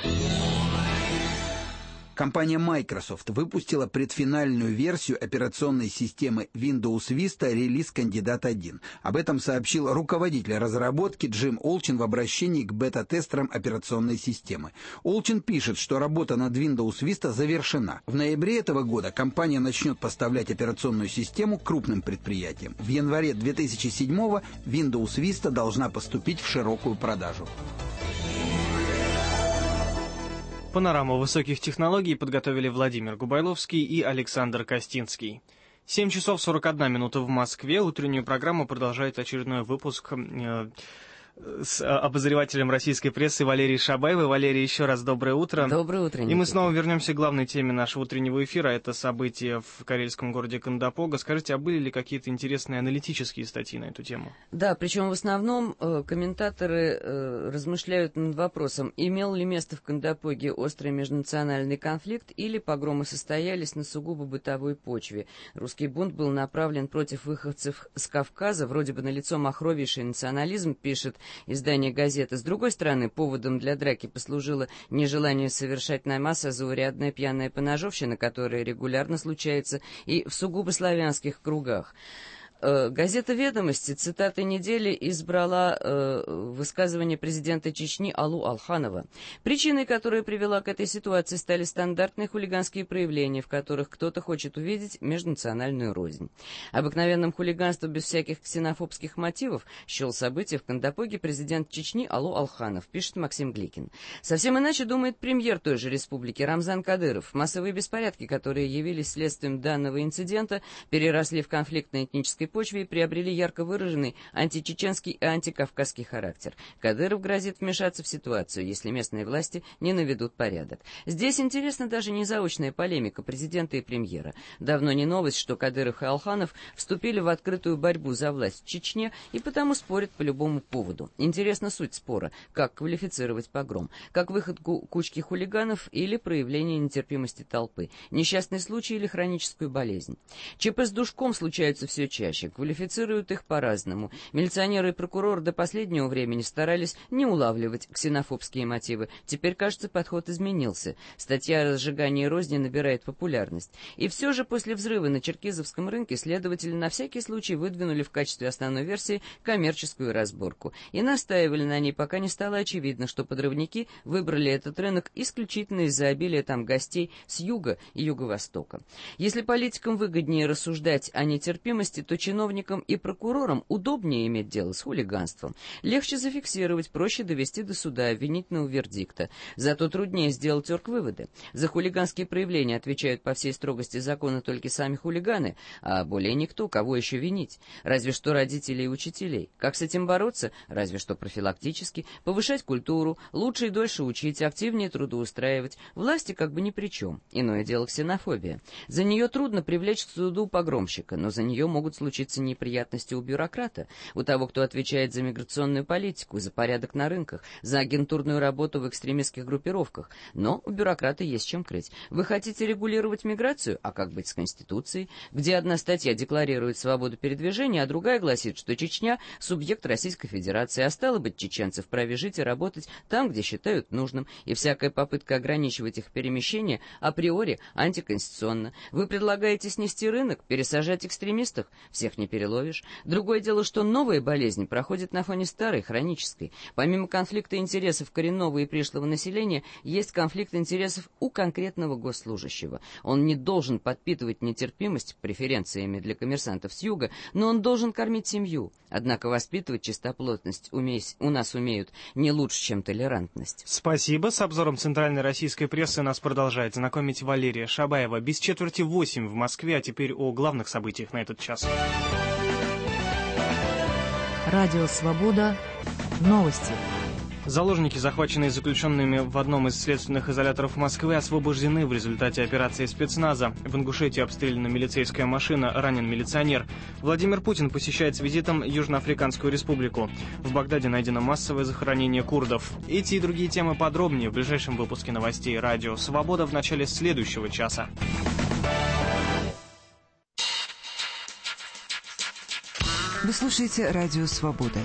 Компания Microsoft выпустила предфинальную версию операционной системы Windows Vista релиз Кандидат 1. Об этом сообщил руководитель разработки Джим Олчин в обращении к бета-тестерам операционной системы. Олчин пишет, что работа над Windows Vista завершена. В ноябре этого года компания начнет поставлять операционную систему крупным предприятиям. В январе 2007-го Windows Vista должна поступить в широкую продажу. Панораму высоких технологий подготовили Владимир Губайловский и Александр Костинский. 7 часов 41 минута в Москве. Утреннюю программу продолжает очередной выпуск с обозревателем российской прессы Валерией Шабаевой. Валерий, еще раз доброе утро. Доброе утро, Никита. И мы снова вернемся к главной теме нашего утреннего эфира. Это события в карельском городе Кондопога. Скажите, а были ли какие-то интересные аналитические статьи на эту тему? Да, причем в основном комментаторы размышляют над вопросом, имел ли место в Кондопоге острый межнациональный конфликт или погромы состоялись на сугубо бытовой почве. Русский бунт был направлен против выходцев с Кавказа, вроде бы налицо махровейший национализм, пишет издание газеты. С другой стороны, поводом для драки послужило нежелание совершать намаз, а заурядная пьяная поножовщина, которая регулярно случается и в сугубо славянских кругах. Газета «Ведомости» цитатой недели избрала высказывание президента Чечни Алу Алханова. Причиной, которая привела к этой ситуации, стали стандартные хулиганские проявления, в которых кто-то хочет увидеть межнациональную рознь. Обыкновенным хулиганством без всяких ксенофобских мотивов счел события в Кондопоге президент Чечни Алу Алханов, пишет Максим Гликин. Совсем иначе думает премьер той же республики Рамзан Кадыров. Массовые беспорядки, которые явились следствием данного инцидента, переросли в конфликт на этнической почве и приобрели ярко выраженный античеченский и антикавказский характер. Кадыров грозит вмешаться в ситуацию, если местные власти не наведут порядок. Здесь интересна даже не заочная полемика президента и премьера. Давно не новость, что Кадыров и Алханов вступили в открытую борьбу за власть в Чечне и потому спорят по любому поводу. Интересна суть спора, как квалифицировать погром, как выходку кучки хулиганов или проявление нетерпимости толпы, несчастный случай или хроническую болезнь. ЧП с душком случаются все чаще. Квалифицируют их по-разному. Милиционеры и прокурор до последнего времени старались не улавливать ксенофобские мотивы. Теперь, кажется, подход изменился. Статья о разжигании розни набирает популярность. И все же после взрыва на Черкизовском рынке следователи на всякий случай выдвинули в качестве основной версии коммерческую разборку. И настаивали на ней, пока не стало очевидно, что подрывники выбрали этот рынок исключительно из-за обилия там гостей с юга и юго-востока. Если политикам выгоднее рассуждать о нетерпимости, то чиновникам и прокурорам удобнее иметь дело с хулиганством. Легче зафиксировать, проще довести до суда обвинительного вердикта. Зато труднее сделать оргвыводы. За хулиганские проявления отвечают по всей строгости закона только сами хулиганы, а более никто, кого еще винить. Разве что родителей и учителей. Как с этим бороться? Разве что профилактически. Повышать культуру, лучше и дольше учить, активнее трудоустраивать. Власти как бы ни при чем. Иное дело ксенофобия. За нее трудно привлечь к суду погромщика, но за нее могут случиться неприятности у бюрократа, у того, кто отвечает за миграционную политику, за порядок на рынках, за агентурную работу в экстремистских группировках. Но у бюрократа есть чем крыть. Вы хотите регулировать миграцию? А как быть с Конституцией, где одна статья декларирует свободу передвижения, а другая гласит, что Чечня — субъект Российской Федерации, а стало быть, чеченцы вправе жить и работать там, где считают нужным, и всякая попытка ограничивать их перемещение априори антиконституционна. Вы предлагаете снести рынок, пересажать экстремистов? Всех всех не переловишь. Другое дело, что новая болезнь проходит на фоне старой, хронической. Помимо конфликта интересов коренного и пришлого населения, есть конфликт интересов у конкретного госслужащего. Он не должен подпитывать нетерпимость преференциями для коммерсантов с юга, но он должен кормить семью. Однако воспитывать чистоплотность у нас умеют не лучше, чем толерантность. Спасибо. С обзором центральной российской прессы нас продолжает знакомить Валерия Шабаева. Без 7:45 в Москве, а теперь о главных событиях на этот час. Радио «Свобода». Новости. Заложники, захваченные заключенными в одном из следственных изоляторов Москвы, освобождены в результате операции спецназа. В Ингушетии обстреляна милицейская машина, ранен милиционер. Владимир Путин посещает с визитом Южноафриканскую республику. В Багдаде найдено массовое захоронение курдов. Эти и другие темы подробнее в ближайшем выпуске новостей «Радио Свобода» в начале следующего часа. Вы слушаете «Радио Свобода».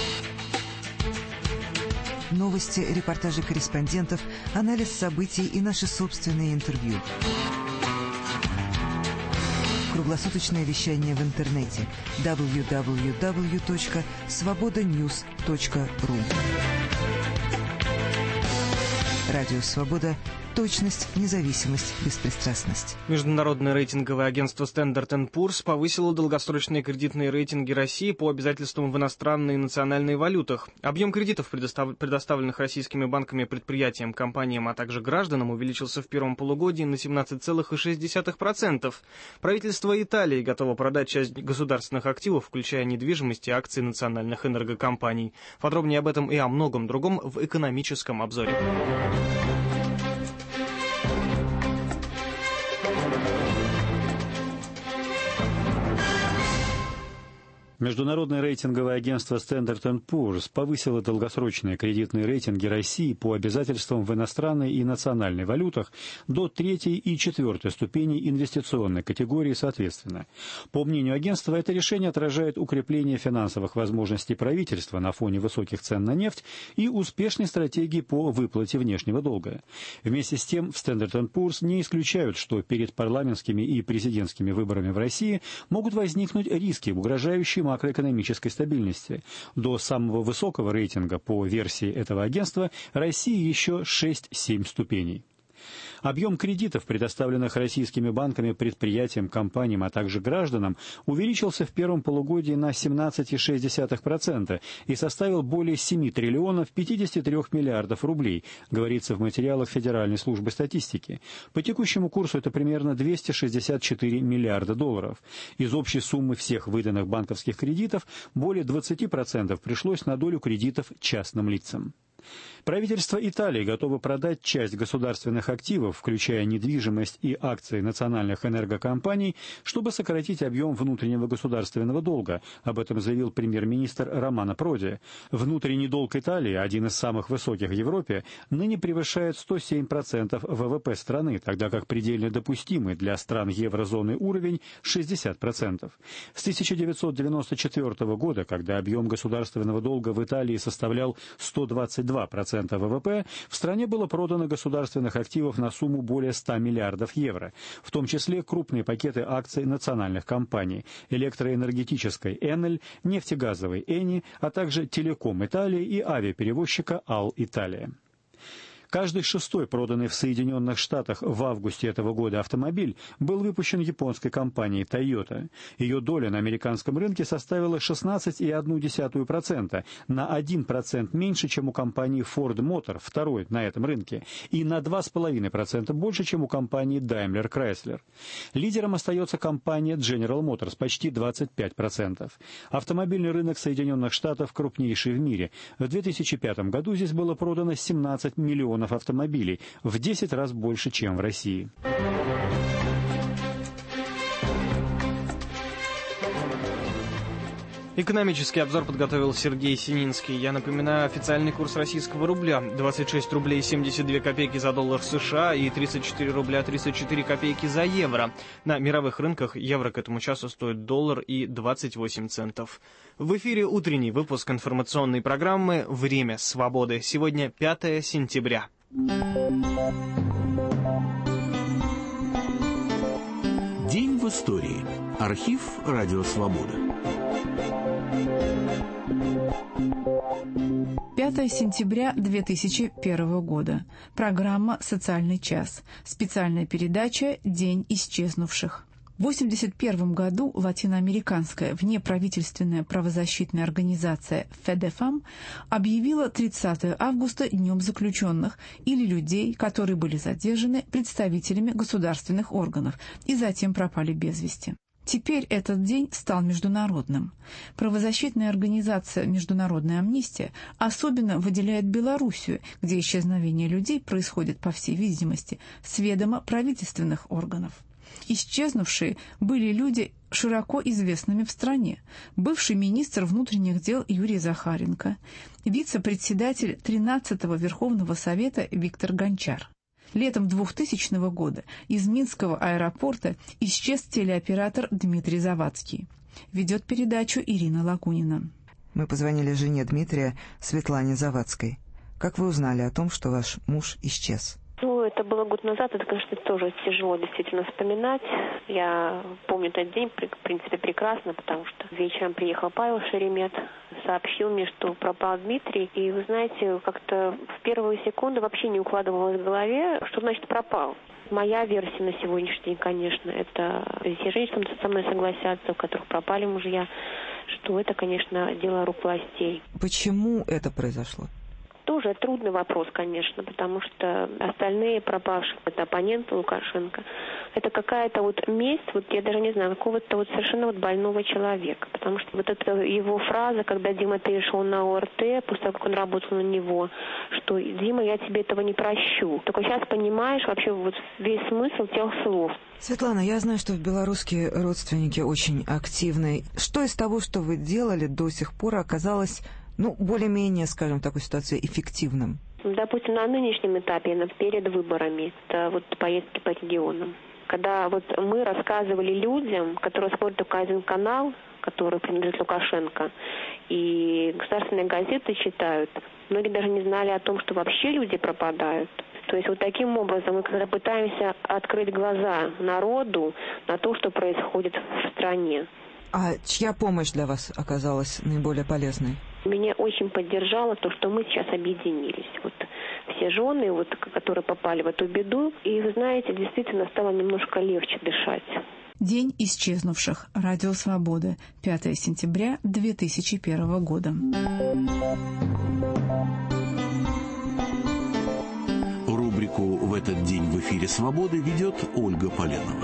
Новости, репортажи корреспондентов, анализ событий и наши собственные интервью. Круглосуточное вещание в интернете www.svobodanews.ru. Радио «Свобода». Точность, независимость, беспристрастность. Международное рейтинговое агентство Standard & Poor's повысило долгосрочные кредитные рейтинги России по обязательствам в иностранной и национальной валютах. Объем кредитов, предоставленных российскими банками предприятиям, компаниям, а также гражданам, увеличился в первом полугодии на 17,6%. Правительство Италии готово продать часть государственных активов, включая недвижимость и акции национальных энергокомпаний. Подробнее об этом и о многом другом в экономическом обзоре. Международное рейтинговое агентство Standard & Poor's повысило долгосрочные кредитные рейтинги России по обязательствам в иностранной и национальной валютах до 3-й и 4-й ступеней инвестиционной категории соответственно. По мнению агентства, это решение отражает укрепление финансовых возможностей правительства на фоне высоких цен на нефть и успешной стратегии по выплате внешнего долга. Вместе с тем, в Standard & Poor's не исключают, что перед парламентскими и президентскими выборами в России могут возникнуть риски, угрожающие макроэкономической стабильности. До самого высокого рейтинга по версии этого агентства России еще 6-7 ступеней. Объем кредитов, предоставленных российскими банками предприятиям, компаниям, а также гражданам, увеличился в первом полугодии на 17,6% и составил более 7 триллионов 53 миллиардов рублей, говорится в материалах Федеральной службы статистики. По текущему курсу это примерно 264 миллиарда долларов. Из общей суммы всех выданных банковских кредитов более 20% пришлось на долю кредитов частным лицам. Правительство Италии готово продать часть государственных активов, включая недвижимость и акции национальных энергокомпаний, чтобы сократить объем внутреннего государственного долга. Об этом заявил премьер-министр Романо Проди. Внутренний долг Италии, один из самых высоких в Европе, ныне превышает 107% ВВП страны, тогда как предельно допустимый для стран еврозоны уровень 60%. С 1994 года, когда объем государственного долга в Италии составлял 122% ВВП, в стране было продано государственных активов на сумму более 100 миллиардов евро, в том числе крупные пакеты акций национальных компаний электроэнергетической Enel, нефтегазовой Eni, а также Телеком Италии и авиаперевозчика Ал-Италия. Каждый шестой проданный в Соединенных Штатах в августе этого года автомобиль был выпущен японской компанией Toyota. Ее доля на американском рынке составила 16,1%, на 1% меньше, чем у компании Ford Motor, второй на этом рынке, и на 2,5% больше, чем у компании Daimler Chrysler. Лидером остается компания General Motors, почти 25%. Автомобильный рынок Соединенных Штатов крупнейший в мире. В 2005 году здесь было продано 17 миллионов автомобилей, в 10 раз больше, чем в России. Экономический обзор подготовил Сергей Сининский. Я напоминаю, официальный курс российского рубля 26 рублей 72 копейки за доллар США и 34 рубля 34 копейки за евро. На мировых рынках евро к этому часу стоит доллар и 28 центов. В эфире утренний выпуск информационной программы «Время свободы». Сегодня 5 сентября. День истории. Архив «Радио Свобода». 5 сентября 2001 года. Программа «Социальный час». Специальная передача «День исчезнувших». В 1981 году латиноамериканская внеправительственная правозащитная организация «Федефам» объявила 30 августа Днем заключенных или людей, которые были задержаны представителями государственных органов и затем пропали без вести. Теперь этот день стал международным. Правозащитная организация «Международная амнистия» особенно выделяет Белоруссию, где исчезновение людей происходит, по всей видимости, с ведома правительственных органов. Исчезнувшие были люди, широко известными в стране. Бывший министр внутренних дел Юрий Захаренко, вице-председатель 13-го Верховного Совета Виктор Гончар. Летом 2000 года из Минского аэропорта исчез телеоператор Дмитрий Завадский. Ведет передачу Ирина Лакунина. Мы позвонили жене Дмитрия, Светлане Завадской. Как вы узнали о том, что ваш муж исчез? Это было год назад, это, конечно, тоже тяжело действительно вспоминать. Я помню этот день, в принципе, прекрасно, потому что вечером приехал Павел Шеремет, сообщил мне, что пропал Дмитрий. И, вы знаете, как-то в первые секунды вообще не укладывалось в голове, что значит пропал. Моя версия на сегодняшний день, конечно, это все женщины со мной согласятся, у которых пропали мужья, что это, конечно, дело рук властей. Почему это произошло? Тоже трудный вопрос, конечно, потому что остальные пропавшие, это оппоненты Лукашенко, это какая-то вот месть, вот я даже не знаю, какого-то вот совершенно вот больного человека. Потому что вот эта его фраза, когда Дима перешел на ОРТ, после того, как он работал на него, что «Дима, я тебе этого не прощу». Только сейчас понимаешь вообще вот весь смысл тех слов. Светлана, я знаю, что в Беларуси родственники очень активны. Что из того, что вы делали до сих пор, оказалось... более-менее, скажем, в такой ситуации эффективным? Допустим, на нынешнем этапе, перед выборами, это вот поездки по регионам. Когда вот мы рассказывали людям, которые смотрят только один канал, который принадлежит Лукашенко, и государственные газеты читают, многие даже не знали о том, что вообще люди пропадают. То есть вот таким образом мы когда пытаемся открыть глаза народу на то, что происходит в стране. А чья помощь для вас оказалась наиболее полезной? Меня очень поддержало то, что мы сейчас объединились. Вот все жены, вот, которые попали в эту беду, и, вы знаете, действительно стало немножко легче дышать. День исчезнувших. Радио Свобода. 5 сентября 2001 года. Рубрику «В этот день в эфире Свободы» ведет Ольга Поленова.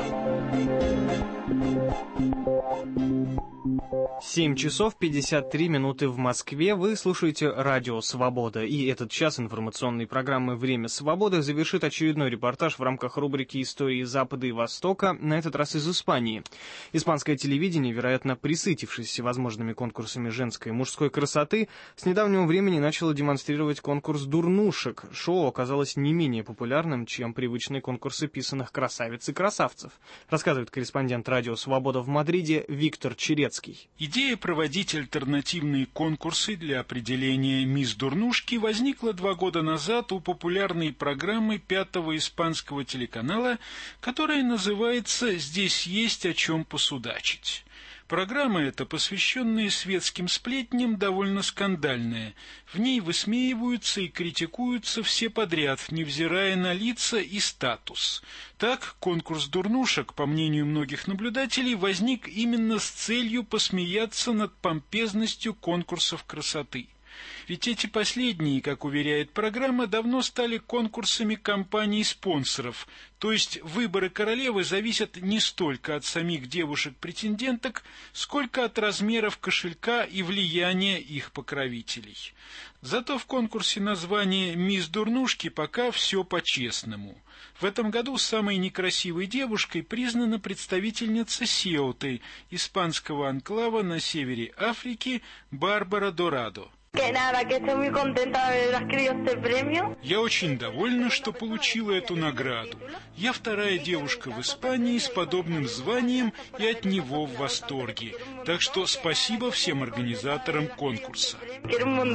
7 часов 53 минуты в Москве. Вы слушаете радио «Свобода». И этот час информационной программы «Время свободы» завершит очередной репортаж в рамках рубрики «Истории Запада и Востока», на этот раз из Испании. Испанское телевидение, вероятно, присытившись всевозможными конкурсами женской и мужской красоты, с недавнего времени начало демонстрировать конкурс дурнушек. Шоу оказалось не менее популярным, чем привычные конкурсы писаных красавиц и красавцев, рассказывает корреспондент радио «Свобода» в Мадриде Виктор Черецкий. Идея проводить альтернативные конкурсы для определения «Мисс Дурнушки» возникла 2 года назад у популярной программы 5-го испанского телеканала, которая называется «Здесь есть о чем посудачить». Программа эта, посвященная светским сплетням, довольно скандальная. В ней высмеиваются и критикуются все подряд, невзирая на лица и статус. Так, конкурс дурнушек, по мнению многих наблюдателей, возник именно с целью посмеяться над помпезностью конкурсов красоты. Ведь эти последние, как уверяет программа, давно стали конкурсами компаний-спонсоров, то есть выборы королевы зависят не столько от самих девушек-претенденток, сколько от размеров кошелька и влияния их покровителей. Зато в конкурсе названия «Мисс Дурнушки» пока все по-честному. В этом году самой некрасивой девушкой признана представительница Сеуты, испанского анклава на севере Африки, Барбара Дорадо. Я очень довольна, что получила эту награду. Я вторая девушка в Испании с подобным званием и от него в восторге. Так что спасибо всем организаторам конкурса.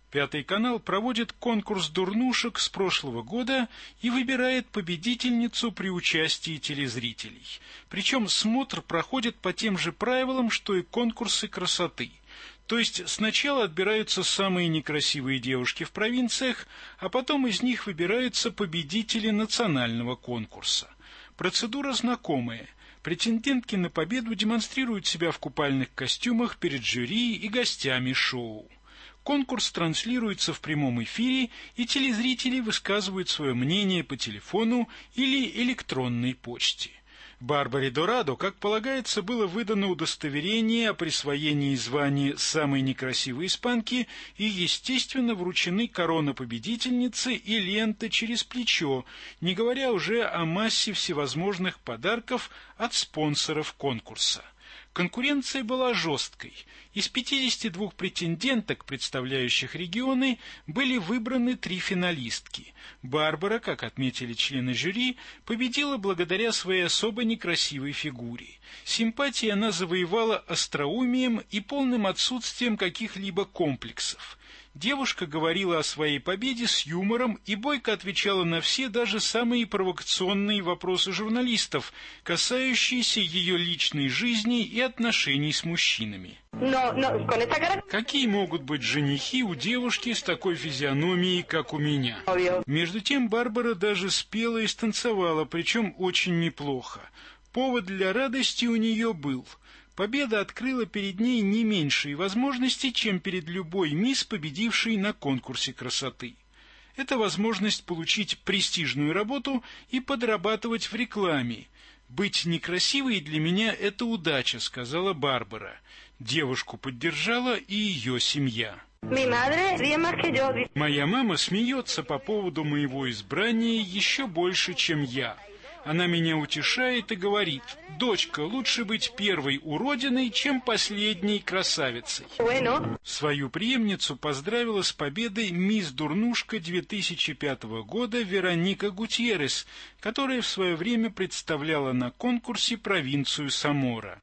Пятый канал проводит конкурс дурнушек с прошлого года и выбирает победительницу при участии телезрителей. Причем смотр проходит по тем же правилам, что и конкурсы красоты. То есть сначала отбираются самые некрасивые девушки в провинциях, а потом из них выбираются победители национального конкурса. Процедура знакомая. Претендентки на победу демонстрируют себя в купальных костюмах перед жюри и гостями шоу. Конкурс транслируется в прямом эфире, и телезрители высказывают свое мнение по телефону или электронной почте. Барбаре Дорадо, как полагается, было выдано удостоверение о присвоении звания самой некрасивой испанки и, естественно, вручены корона победительницы и лента через плечо, не говоря уже о массе всевозможных подарков от спонсоров конкурса. Конкуренция была жесткой. Из 52 претенденток, представляющих регионы, были выбраны 3 финалистки. Барбара, как отметили члены жюри, победила благодаря своей особо некрасивой фигуре. Симпатии она завоевала остроумием и полным отсутствием каких-либо комплексов. Девушка говорила о своей победе с юмором и бойко отвечала на все, даже самые провокационные вопросы журналистов, касающиеся ее личной жизни и отношений с мужчинами. Какие могут быть женихи у девушки с такой физиономией, как у меня? Между тем Барбара даже спела и станцевала, причем очень неплохо. Повод для радости у нее был. Победа открыла перед ней не меньшие возможности, чем перед любой мисс, победившей на конкурсе красоты. Это возможность получить престижную работу и подрабатывать в рекламе. «Быть некрасивой для меня – это удача», – сказала Барбара. Девушку поддержала и ее семья. Моя мама смеется по поводу моего избрания еще больше, чем я. Она меня утешает и говорит: «Дочка, лучше быть первой уродиной, чем последней красавицей». Свою преемницу поздравила с победой мисс Дурнушка 2005 года Вероника Гутьеррес, которая в свое время представляла на конкурсе провинцию Самора.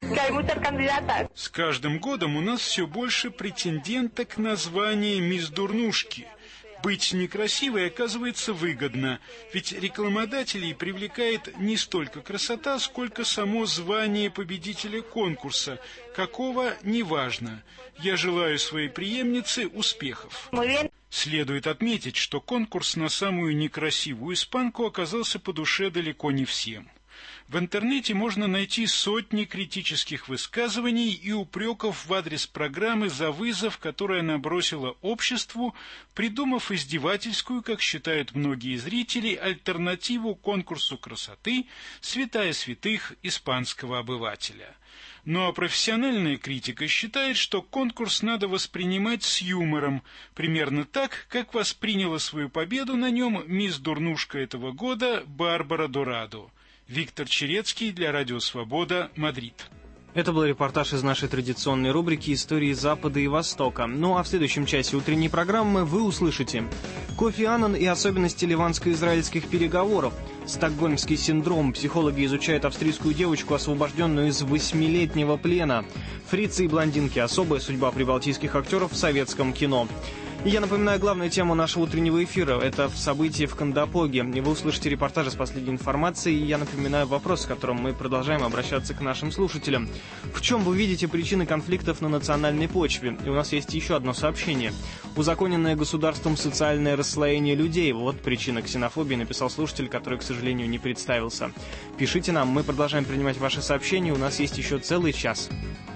С каждым годом у нас все больше претенденток на звание мисс Дурнушки. Быть некрасивой оказывается выгодно, ведь рекламодателей привлекает не столько красота, сколько само звание победителя конкурса, какого – неважно. Я желаю своей преемнице успехов. Следует отметить, что конкурс на самую некрасивую испанку оказался по душе далеко не всем. В интернете можно найти сотни критических высказываний и упреков в адрес программы за вызов, который она бросила обществу, придумав издевательскую, как считают многие зрители, альтернативу конкурсу красоты «Святая святых испанского обывателя». Ну а профессиональная критика считает, что конкурс надо воспринимать с юмором, примерно так, как восприняла свою победу на нем мисс Дурнушка этого года Барбара Дорадо. Виктор Черецкий для Радио Свобода, Мадрид. Это был репортаж из нашей традиционной рубрики «Истории Запада и Востока». Ну а в следующем часе утренней программы вы услышите: Кофи Аннан и особенности ливанско-израильских переговоров, стокгольмский синдром, психологи изучают австрийскую девочку, освобожденную из 8-летнего плена, фрицы и блондинки, особая судьба прибалтийских актеров в советском кино. И я напоминаю главную тему нашего утреннего эфира – это события в Кандапоге. И вы услышите репортажи с последней информацией. И я напоминаю вопрос, с которым мы продолжаем обращаться к нашим слушателям. В чем вы видите причины конфликтов на национальной почве? И у нас есть еще одно сообщение. Узаконенное государством социальное расслоение людей – вот причина ксенофобии, написал слушатель, который, к сожалению, не представился. Пишите нам, мы продолжаем принимать ваши сообщения, у нас есть еще целый час.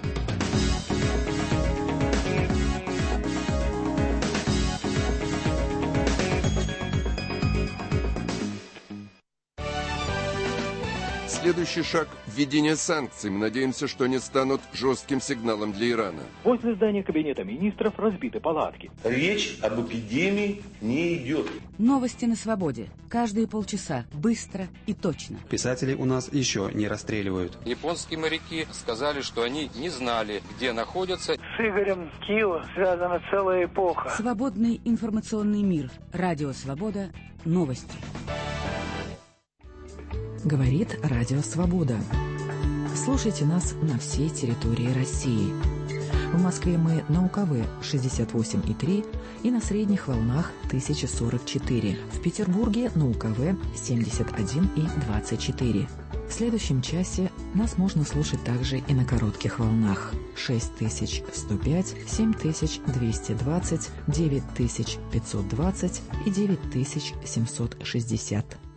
Следующий шаг – введение санкций. Мы надеемся, что они станут жестким сигналом для Ирана. Возле здания Кабинета министров разбиты палатки. Речь об эпидемии не идет. Новости на свободе. Каждые полчаса. Быстро и точно. Писателей у нас еще не расстреливают. Японские моряки сказали, что они не знали, где находятся. С Игорем Кио связана целая эпоха. Свободный информационный мир. Радио Свобода. Новости. Говорит Радио Свобода. Слушайте нас на всей территории России. В Москве мы на УКВ 68,3 и на средних волнах 1044. В Петербурге на УКВ 71,24. В следующем часе нас можно слушать также и на коротких волнах 6105, 7220, 9520 и 9760.